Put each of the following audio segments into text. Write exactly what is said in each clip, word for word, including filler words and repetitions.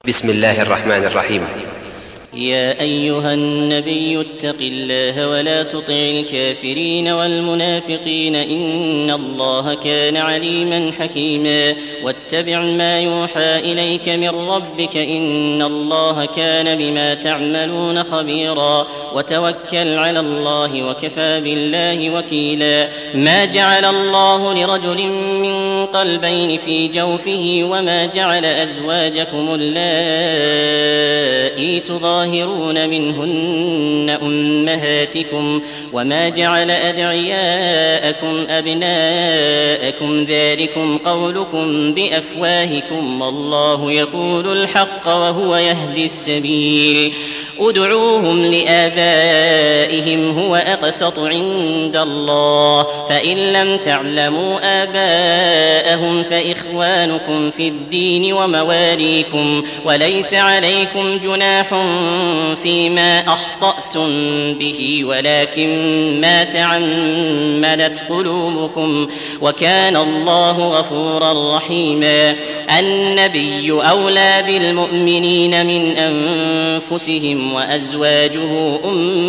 بسم الله الرحمن الرحيم. يا أيها النبي اتق الله ولا تطع الكافرين والمنافقين إن الله كان عليما حكيما واتبع ما يوحى إليك من ربك إن الله كان بما تعملون خبيرا وتوكل على الله وكفى بالله وكيلا. ما جعل الله لرجل من قلبين في جوفه وما جعل أزواجكم اللائي تظاهرون منهن أمهاتكم وما جعل أدعياءكم أبناءكم ذلكم قولكم بأفواهكم والله يقول الحق وهو يهدي السبيل. ادعوهم لآبائهم هو أقسط عند الله فإن لم تعلموا آباءهم فإخوانكم في الدين ومواليكم وليس عليكم جناح فيما أخطأتم به ولكن ما تعمدت قلوبكم وكان الله غفورا رحيما. النبي أولى بالمؤمنين من أنفسهم وأزواجه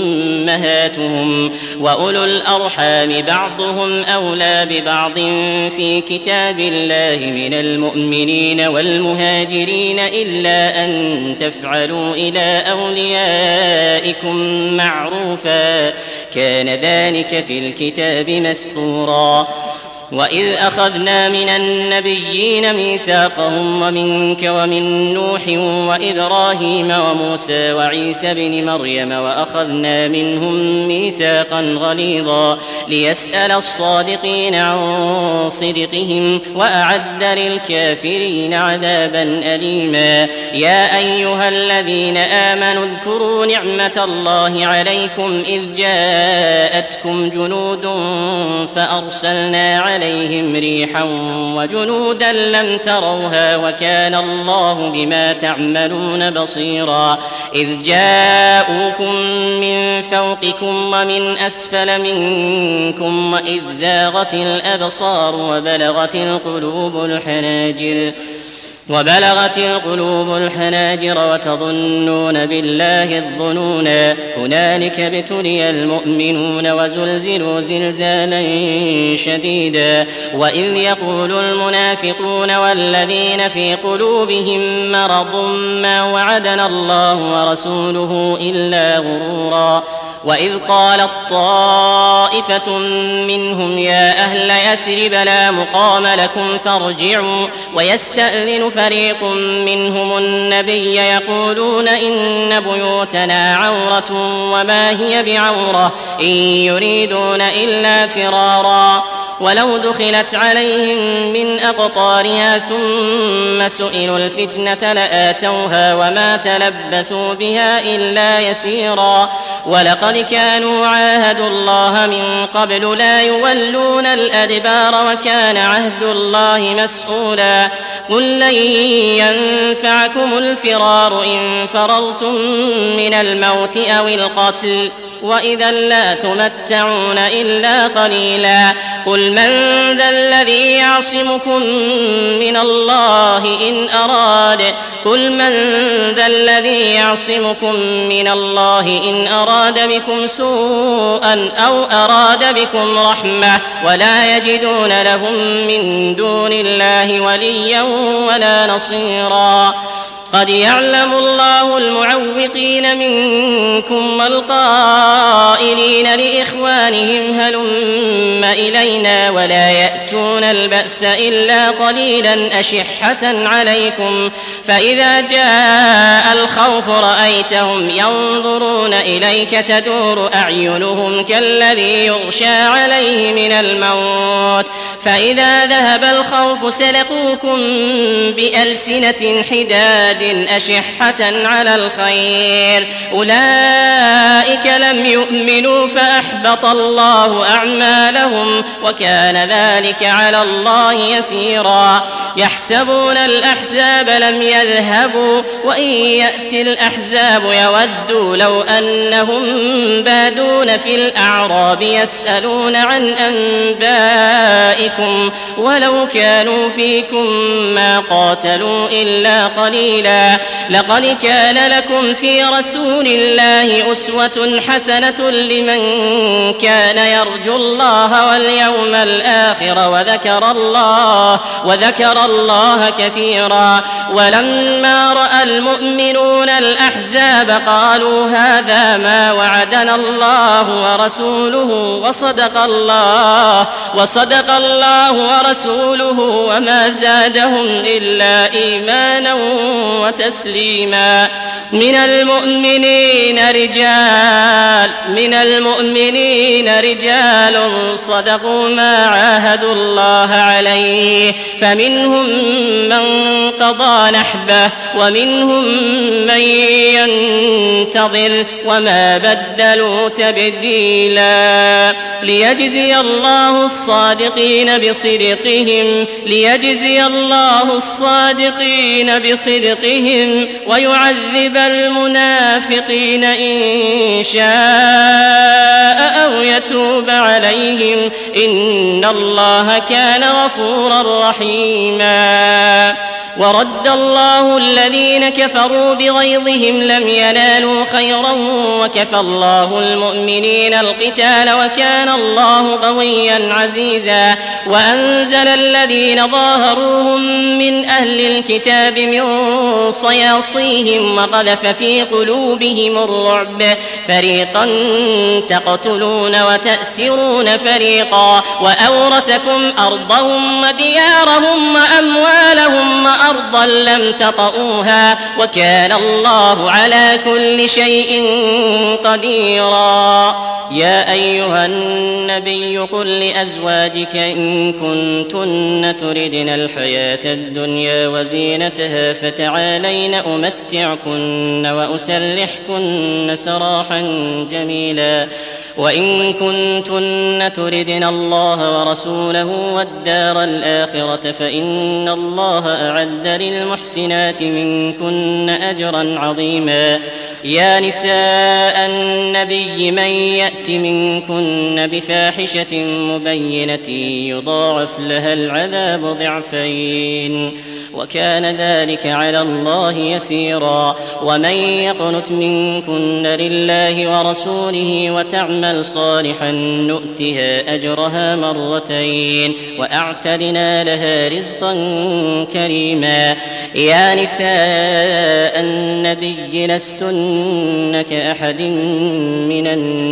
أمهاتهم وأولو الأرحام بعضهم أولى ببعض في كتاب الله من المؤمنين والمهاجرين إلا أن تفعلوا إلى أوليائكم معروفا كان ذلك في الكتاب مسطورا. وإذ أخذنا من النبيين ميثاقهم ومنك ومن نوح وإبراهيم وموسى وعيسى بن مريم وأخذنا منهم ميثاقا غليظا ليسأل الصادقين عن صدقهم وأعد للكافرين عذابا أليما. يا أيها الذين آمنوا اذكروا نعمة الله عليكم إذ جاءتكم جنود فأرسلنا عليكم عليهم ريحا وجنودا لم تروها وكان الله بما تعملون بصيرا. إذ جاءوكم من فوقكم ومن أسفل منكم وإذ زاغت الأبصار وبلغت القلوب الحناجر وبلغت القلوب الحناجر وتظنون بالله الظنونا. هنالك ابتلي المؤمنون وزلزلوا زلزالا شديدا. وإذ يقول المنافقون والذين في قلوبهم مرض ما وعدنا الله ورسوله إلا غرورا. وإذ قالت طائفة منهم يا أهل يثرب لا مقام لكم فارجعوا ويستأذن فريق منهم النبي يقولون إن بيوتنا عورة وما هي بعورة إن يريدون إلا فرارا. ولو دخلت عليهم من أقطارها ثم سئلوا الفتنة لآتوها وما تلبثوا بها إلا يسيرا. ولقد كانوا عاهدوا الله من قبل لا يولون الأدبار وكان عهد الله مسؤولا. قل لن ينفعكم الفرار إن فررتم من الموت أو القتل وإذا لا تمتعون إلا قليلا. قل من ذا الذي يعصمكم من الله إن أراد قل من ذا الذي يعصمكم من الله إن أراد بكم سوءا أو أراد بكم رحمة ولا يجدون لهم من دون الله وليا ولا نصيرا. قد يعلم الله المعوقين منكم والقائلين لإخوانهم هلم إلينا ولا يأتون البأس إلا قليلا أشحة عليكم فإذا جاء الخوف رأيتهم ينظرون إليك تدور أعينهم كالذي يغشى عليه من الموت فإذا ذهب الخوف سلقوكم بألسنة حداد أشحة على الخير أولئك لم يؤمنوا فأحبط الله أعمالهم وكان ذلك على الله يسيرا. يحسبون الأحزاب لم يذهبوا وإن يأتي الأحزاب يودوا لو أنهم بادون في الأعراب يسألون عن أنبائكم ولو كانوا فيكم ما قاتلوا إلا قليلا سبيلا. لقد كان لكم في رسول الله أسوة حسنة لمن كان يرجو الله واليوم الآخر وذكر الله وذكر الله كثيرا. ولما رأى المؤمنون الأحزاب قالوا هذا ما وعدنا الله ورسوله وصدق الله وصدق الله ورسوله وما زادهم إلا إيمانا وتسليما. من المؤمنين رجال من المؤمنين رجال صدقوا ما عاهدوا الله عليه فمنهم من قضى نحبه ومنهم من ينتظر وما بدلوا تبديلا. ليجزي الله الصادقين بصدقهم ليجزي الله الصادقين بصدقهم ويعذب المنافقين إن شاء أو يتوب عليهم إن الله كان غفورا رحيما. ورد الله الذين كفروا بغيظهم لم ينالوا خيرا وكفى الله المؤمنين القتال وكان الله قويا عزيزا. وأنزل الذين ظاهروهم من أهل الكتاب من صياصيهم وقذف في قلوبهم الرعب فريقا تقتلون وتأسرون فريقا وأورثكم أرضهم وديارهم وأموالهم وأرضا لم تطئوها وكان الله على كل شيء قديرا. يا أيها النبي قل لأزواجك إن كنتن تردن الحياة الدنيا وزينتها فتعالين أمتعكن وأسرحكن سراحا جميلا. وإن كنتن تردن الله ورسوله والدار الآخرة فإن الله أعد للمحسنات منكن أجرا عظيما. يا نساء النبي من يأت منكن بفاحشة مبينة يضاعف لها العذاب ضعفين وكان ذلك على الله يسيرا. ومن يقنت منكن لله ورسوله وتعمل صالحا نؤتها أجرها مرتين وأعتدنا لها رزقا كريما. يا نساء النبي لستن كأحد من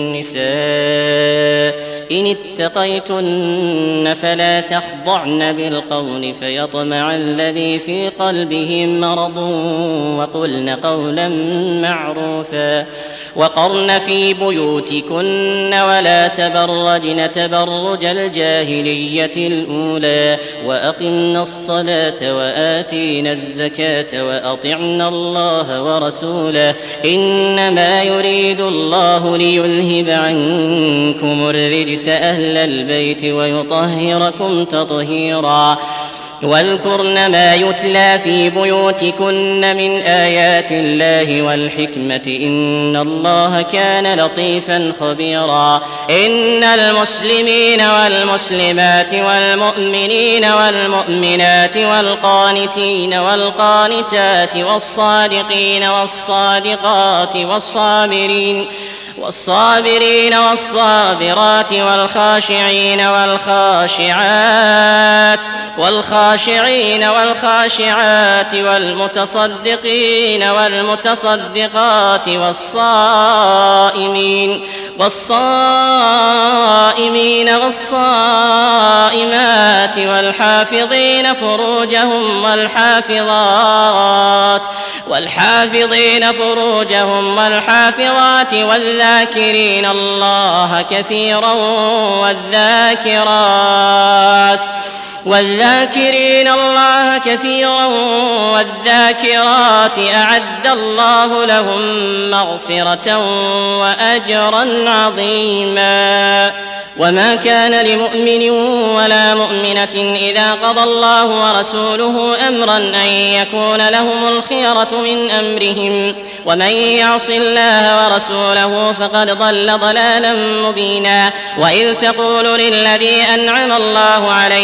النساء إن اتقيتن فلا تخضعن بالقول فيطمع الذي في قلبه مرض وقلن قولا معروفا. وقرن في بيوتكن ولا تبرجن تبرج الجاهلية الأولى وأقمن الصلاة وآتينا الزكاة وأطعنا الله ورسوله إنما يريد الله ليذهب عنكم الرجس أهل البيت ويطهركم تطهيرا. واذكرن ما يتلى في بيوتكن من آيات الله والحكمة إن الله كان لطيفا خبيرا. إن المسلمين والمسلمات والمؤمنين والمؤمنات والقانتين والقانتات والصادقين والصادقات والصابرين والصابرين والصابرات والخاشعين والخاشعات والخاشعين والخاشعات والمتصدقين والمتصدقات والصائمين والصائمين والصائمات والحافظين فروجهم والحافظات والحافظين فروجهم والحافظات والذاكرين الله كثيرا والذاكرات والذاكرين الله كثيرا والذاكرات أعد الله لهم مغفرة وأجرا عظيما. وما كان لمؤمن ولا مؤمنة إذا قضى الله ورسوله أمرا أن يكون لهم الخيرة من أمرهم ومن يعص الله ورسوله فقد ضل ضلالا مبينا. وإذ تقول للذي أنعم الله عليه وأن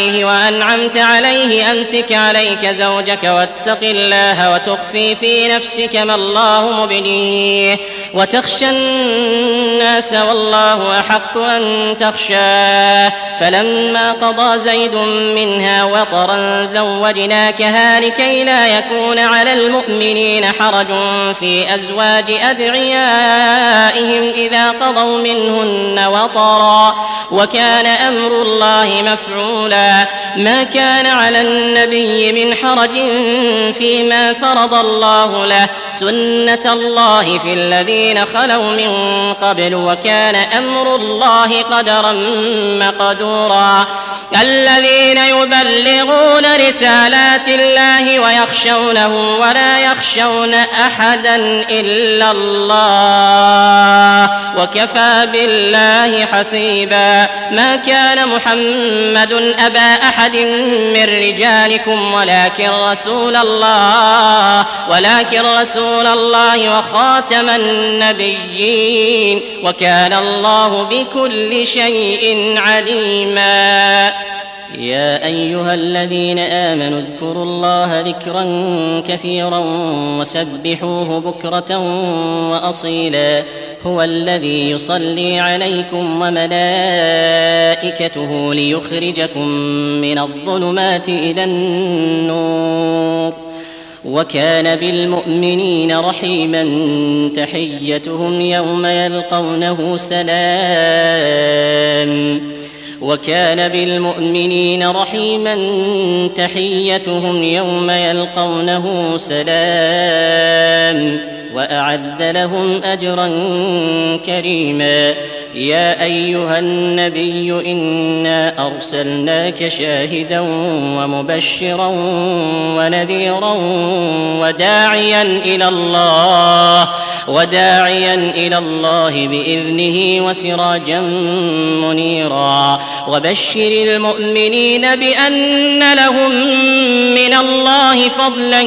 أنعمت عليه أمسك عليك زوجك واتق الله وتخفي في نفسك ما الله مبديه وتخشى الناس والله أحق أن تخشاه فلما قضى زيد منها وطرا زوجناكها لكي لا يكون على المؤمنين حرج في أزواج أدعيائهم إذا قضوا منهن وطرا وكان أمر الله مفعولا ما كان على النبي من حرج فيما فرض الله له سنة الله في الذين خلوا من قبل وكان أمر الله قدرا مقدورا الذين يبلغون رسالات الله ويخشونه ولا يخشون أحدا إلا الله وكفى بالله حسيبا ما كان محمد أبا أحد من رجالكم ولكن رسول الله ولكن رسول الله وخاتم النبيين وكان الله بكل شيء عليما يا أيها الذين آمنوا اذكروا الله ذكرا كثيرا وسبحوه بكرة وأصيلا هو الذي يصلي عليكم وملائكته ليخرجكم من الظلمات إلى النور وكان بالمؤمنين رحيما تحيتهم يوم يلقونه سلام وكان بالمؤمنين رحيما تحيتهم يوم يلقونه سلام وأعد لهم أجرا كريما يا أيها النبي إنا أرسلناك شاهدا ومبشرا ونذيرا وداعيا إلى الله وداعيا إلى الله بإذنه وسراجا منيرا وبشر المؤمنين بأن لهم من الله فضلا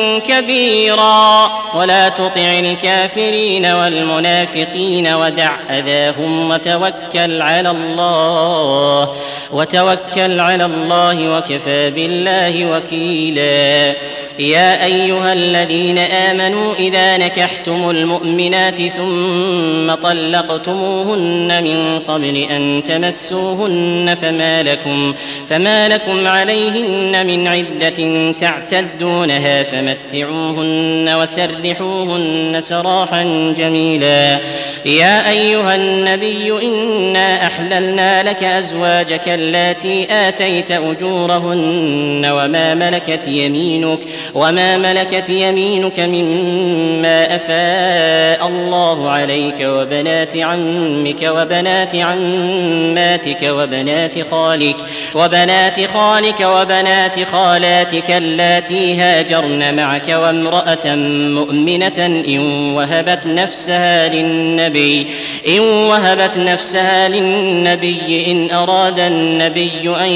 كبيرا ولا تطع الكافرين والمنافقين ودع أذاهم وتوكل على الله وتوكل على الله وكفى بالله وكيلا يا أيها الذين آمنوا إذا نكحتم المؤمنات ثم طلقتموهن من قبل أن تمسوهن فما لكم, فما لكم عليهن من عدة تعتدونها فمتعوهن وسرحوهن سراحا جميلا يا أيها النبي إنا أحللنا لك أزواجك اللاتي آتيت أجورهن وما ملكت يمينك وما ملكت يمينك مما أفاء الله عليك وبنات عمك وبنات عماتك وبنات خالك وبنات خالك وبنات خالاتك اللاتي هاجرن معك وامرأة مؤمنة إن وهبت نفسها للنبي إن وهبت نفسها للنبي إن أراد النبي أن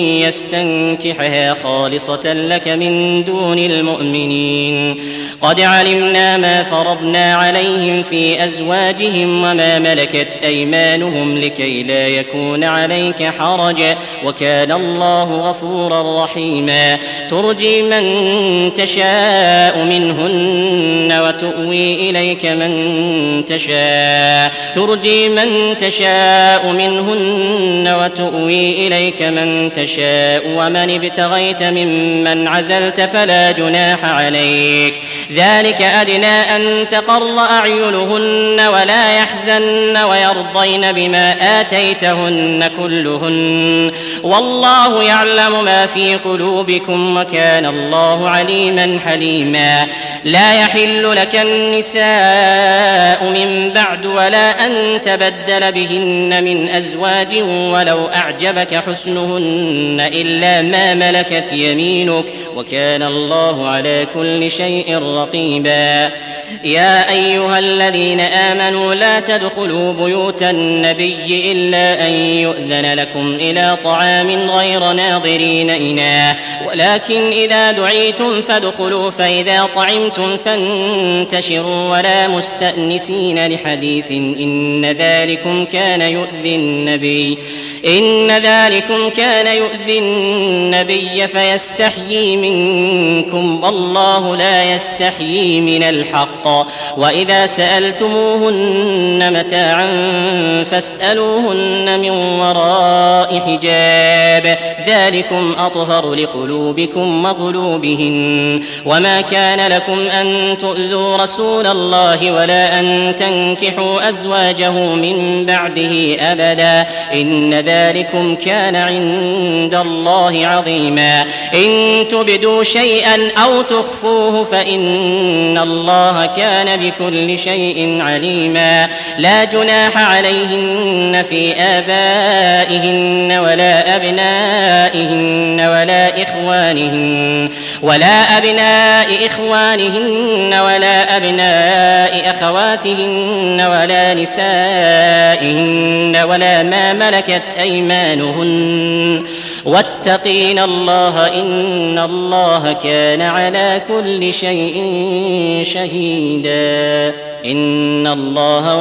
يستنكحها خالصة لك من دون المؤمنين قد علمنا ما فرضنا عليهم في أزواجهم وما ملكت أيمانهم لكي لا يكون عليك حرج وكان الله غفورا رحيما ترجي من تشاء منهن وتؤوي إليك من تشاء ترجي من تشاء منهن وتؤوي إليك من تشاء ومن ابتغيت ممن عزلت فلا جناح عليك ذلك أدنى أن تقر أعينهن ولا يحزن ويرضين بما آتيتهن كلهن والله يعلم ما في قلوبكم وكان الله عليما حليما لا يحل لك النساء من بعد ولا أن تبدل بهن من أزواج ولو أعجبك حسنهن إلا ما ملكت يمينك وكان الله على كل شيء رقيبا يا أيها الذين آمنوا لا تدخلوا بيوت النبي إلا أن يؤذن لكم إلى طعام غير ناظرين إناه ولكن إذا دعيتم فادخلوا فإذا طعمتم فانتشروا ولا مستأنسين لحديث إن ذلكم كان يؤذي النبي إن ذلكم كان يؤذي النبي فيستحيي منكم والله لا يستحيي من الحق وإذا سألتموهن متاعا فاسألوهن من وراء حجاب ذلكم أطهر لقلوبكم وقلوبهن وما كان لكم أن تؤذوا رسول الله ولا أن تنكحوا أزواجه من بعده أبدا إن ذلكم كان عند الله عظيما إن تبدوا شيئا أو تخفوه فإن الله كان بكل شيء عليما لا جناح عليهن في آبائهن ولا أبنائهن ولا إخوانهن ولا أبناء إخوانهن ولا أبناء أخواتهن ولا نسائهن ولا ما ملكت أيمانهن واتقين الله إن الله كان على كل شيء شهيدا إن الله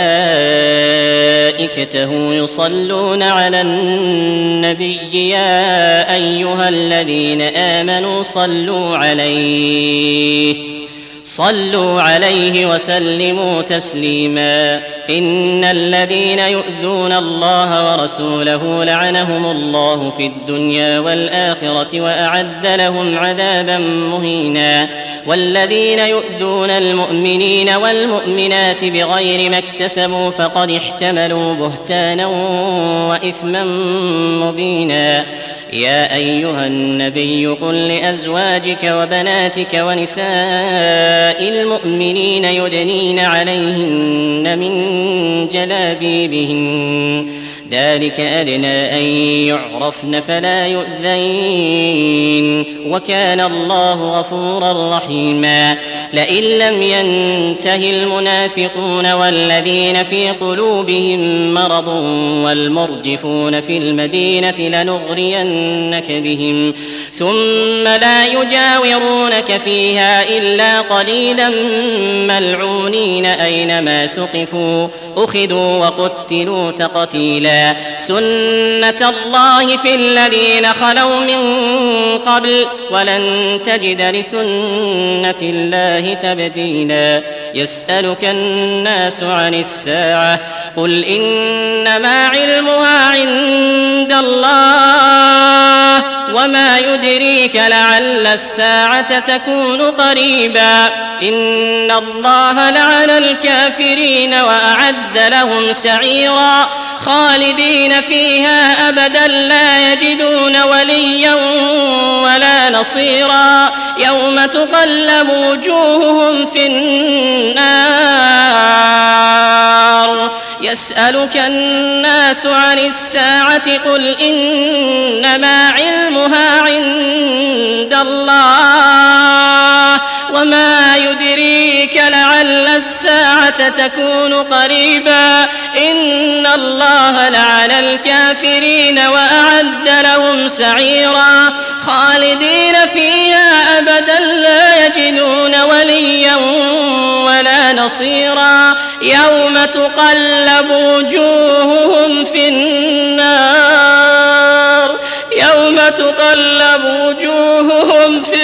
وملائكته يصلون على النبي يا أيها الذين آمنوا صلوا عليه صلوا عليه وسلموا تسليما إن الذين يؤذون الله ورسوله لعنهم الله في الدنيا والآخرة وأعد لهم عذابا مهينا والذين يؤذون المؤمنين والمؤمنات بغير ما اكتسبوا فقد احتملوا بهتانا وإثما مبينا يا أيها النبي قل لأزواجك وبناتك ونساء المؤمنين يدنين عليهن من جلابيبهن ذلك أدنى أن يعرفن فلا يؤذين وكان الله غفورا رحيما لئن لم ينته المنافقون والذين في قلوبهم مرض والمرجفون في المدينة لنغرينك بهم ثم لا يجاورونك فيها إلا قليلا ملعونين أينما ثقفوا أخذوا وقتلوا تقتيلا سنة الله في الذين خلوا من قبل ولن تجد لسنة الله تبديلا يسألك الناس عن الساعة قل إنما علمها عند الله وما يدريك لعل الساعة تكون قريبا إن الله لعن الكافرين وأعد لهم سعيرا خالدين فيها أبدا لا يجدون وليا ولا نصيرا يوم تقلب وجوههم في النار يسألك الناس عن الساعة قل إنما علمها عند الله وما يدريك لعل الساعة تكون قريبا إن الله لعن الكافرين وأعد لهم سعيرا خالدين فيها أبدا لا يجدون وليا ولا نصيرا يوم تقلب وجوههم في النار يوم تقلب وجوههم في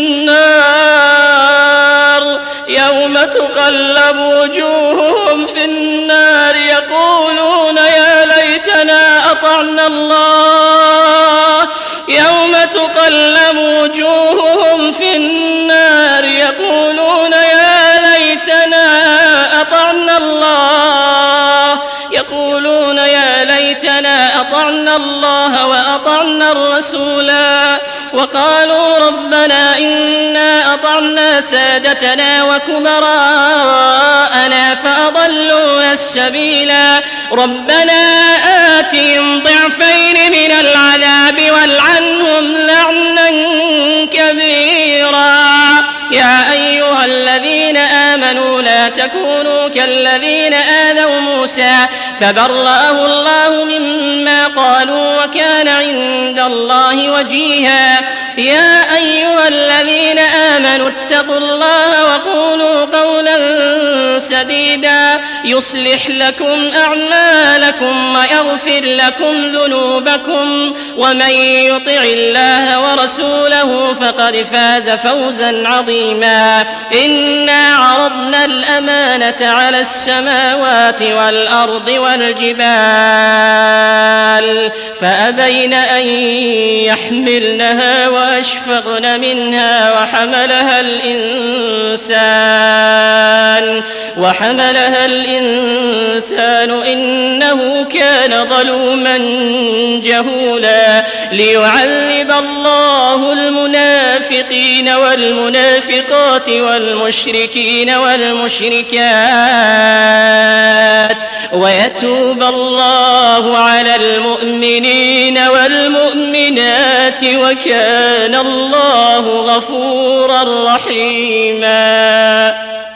النار يوم تقلب وجوههم في النار يقولون يا ليتنا أطعنا الله يوم تقلب وجوههم في النار يقولون يا ليتنا أطعنا الله يقولون يا ليتنا أطعنا الله وأطعنا الرسولا وقالوا ربنا إنا أطعنا سادتنا وكبراءنا فأضلونا السبيلا ربنا آتهم ضعفين من العذاب والعنهم لعنا كبيرا يا أيها الذين آمنوا آمنوا لا تكونوا كالذين آذوا موسى فبرأه الله مما قالوا وكان عند الله وجيها. يا أيها الذين آمنوا اتقوا الله وقولوا قولا سديدا يصلح لكم أعمالكم ويغفر لكم ذنوبكم ومن يطع الله ورسوله فقد فاز فوزا عظيما. إنا عرضنا الأمانة على السماوات والأرض والجبال فأبين أن يحملنها وأشفقن منها وحملها الإنسان وحملها الإنسان إنه كان ظلوما جهولا. ليعذب الله المنافقين والمنافقات والمشركين والمشركات ويتوب الله على المؤمنين والمؤمنات وكان الله غفورا رحيما.